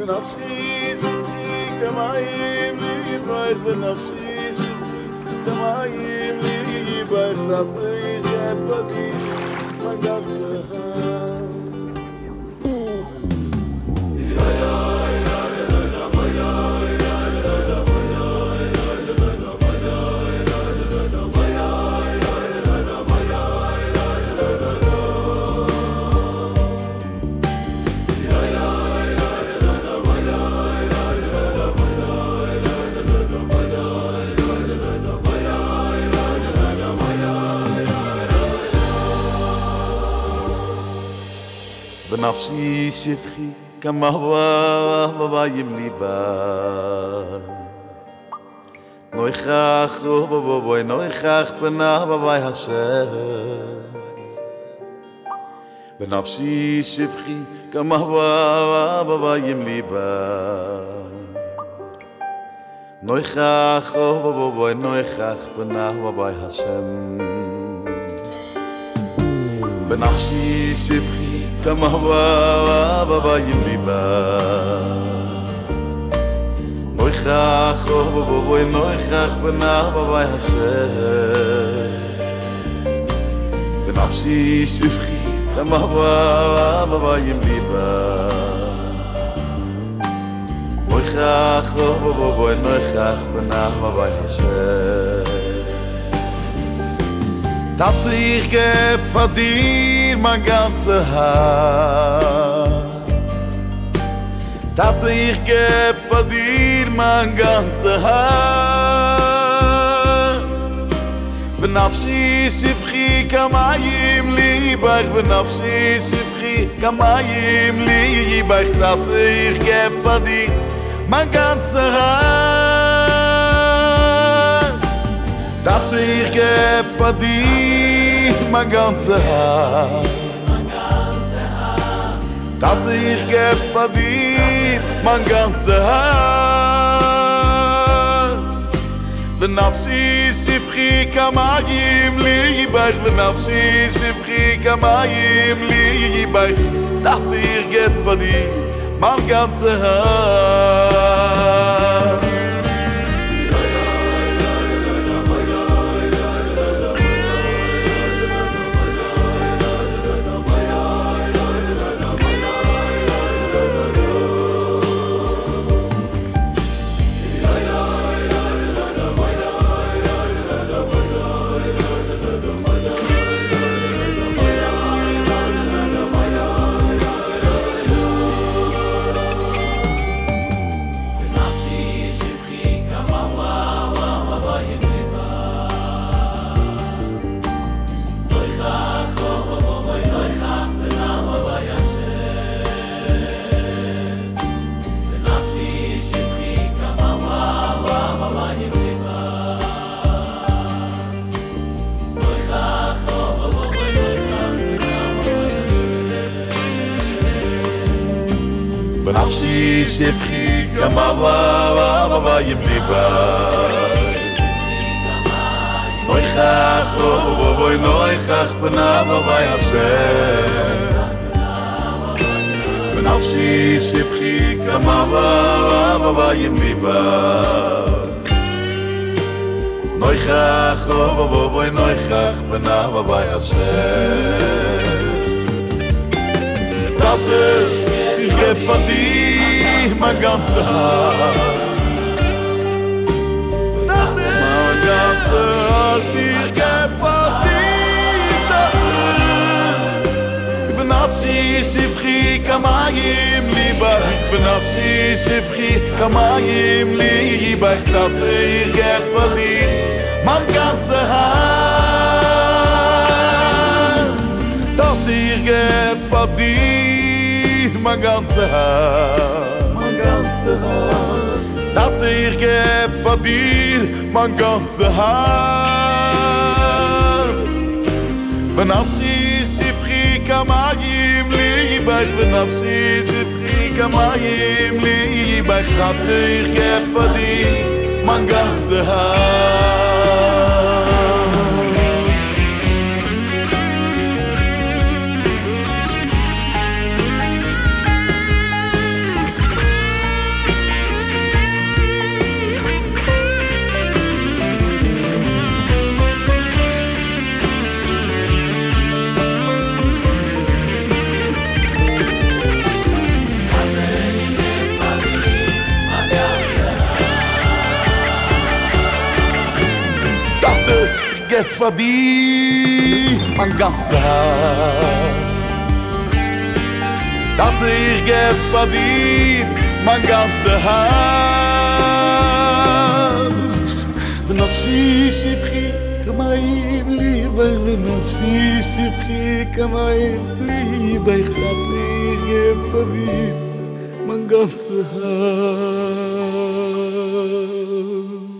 ונפשי שפכי כמים ליבך ונפשי שפכי כמים ליבך תפרי חפתי מגצך ונפשי שפכי כמה וואיים ליבה נויכח ובואי נויכח פנה בואי השם ונפשי שפכי כמה וואיים ליבה נויכח ובואי נויכח פנה בואי השם ונפשי שפכי כמה וואיים ליבה נויכח ובואי נויכח פנה בואי השם ונפשי שפכי כמה וואיים ליבה נויכח ובואי נויכח פנה בואי השם Dat ich geb für dir mein ganze Herz Dat ich geb für dir mein ganze Herz ונפשי שפכי כמים ליבך ונפשי שפכי כמים ליבך Dat ich geb für dir mein ganze Herz Dat ich geb für dir mein ganze Herz Dat ich geb für dir mein ganze Herz ונפשי שפכי כמים ליבך ונפשי שפכי כמים ליבך Dat ich geb für dir mein ganze Herz ונפשי שפכי כמה וואיים ליבה נויכח ובואי נויכח פנה בואי השם ונפשי שפכי כמה וואיים ליבה נויכח ובואי נויכח פנה בואי השם Ich geb für dich mein ganze Herz Mein ganze Herz Ich geb für dich ונפשי שפכי כמים ליבך ונפשי שפכי כמים ליבך Dat ich geb für dich mein ganze Herz Dat ich geb für dich mein ganze Herz Dat ich geb für dir mein ganze Herz ונפשי שפכי כמים ליבך ונפשי שפכי כמים ליבך Dat ich geb für dir mein ganze Herz von dir mein ganzes Herz. Tate, ich geb von dir mein ganzes Herz. ונפשי שפכי כמים ליבך, ונפשי שפכי כמים ליבך, tate, ich geb von dir mein ganzes Herz.